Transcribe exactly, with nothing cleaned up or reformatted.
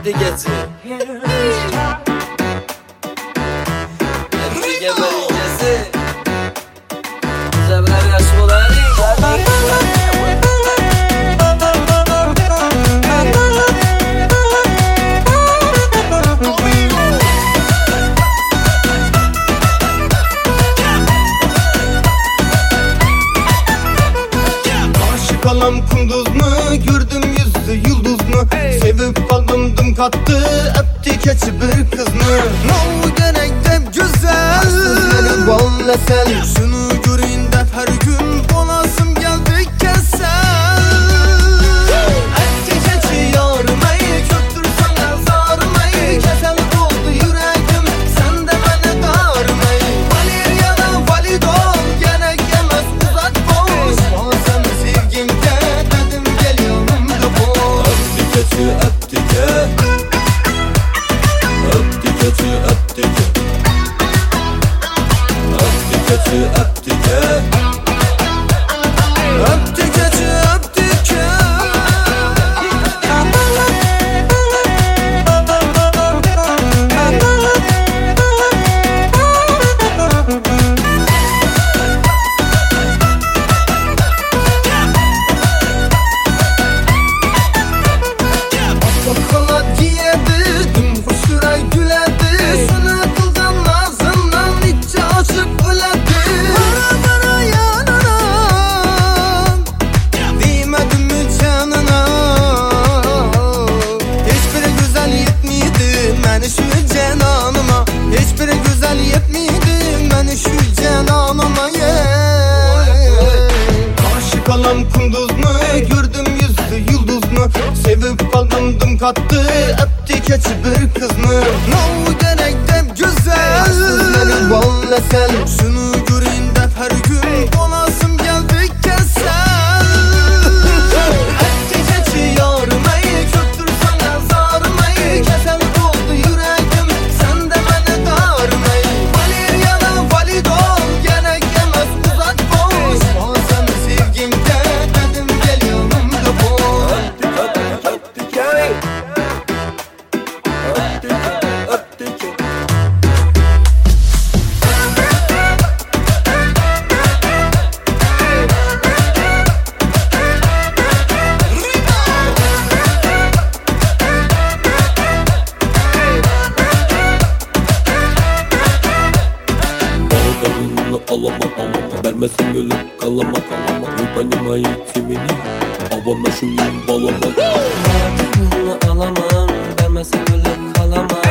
öptü gece. Öptü geber gece. Zebler yaşmaları. Kalam kunduz mu, gördüm yüzü yıldız mı? Sevip kaldım dım kattı, öptü keçi bir kız mı? Ne gerek de güzel, arsız bana sen. Şunu göreyim de her gün olasım geldi kesel. Öptü keçi yarmayı, köktürsen azarmayı. Kesel oldu yüreğim, sen de beni darmayı. Valir ya da valid ol, gerek yemez uzak boş. Bazen sevgimde dedim gel yanımda boş. Öptü keçi öptü ke, öptü keçi öptü ke, öptü keçi öptü ke, öptü keçi öptü ke. Bakalım giyebildim, hoşuna gülerdi. Sana kıldan ağzından içi açık ölerdi. Para para yanına, değmedim mi canına? Hiçbiri güzel yetmiydi beni şu cenanıma. Hiçbiri güzel yetmiydi beni şu cenanıma. Aşık alam kunduz mu, gördüm yüzü yıldız mı? Sevip kaldım dım kattı, öptü keçi bir kız mı? Ne gerek de güzel, arsız beni bana sen. Şunu göreyim de her gün olasım geldi kesel. Öptü keçi yarmayı, köktürsen azarmayı. Kesel oldu yüreğim, sen de beni darmayı. Valir ya da valid ol, gerek yemez uzak boş. Bazen sevgimde dedim gel yanımda boş. Alamam alamam, vermesin ölüp kalamam kalamam. Benim ayetimini havana şuyum balama. Bunu alamam, vermezsen ölüp kalamam.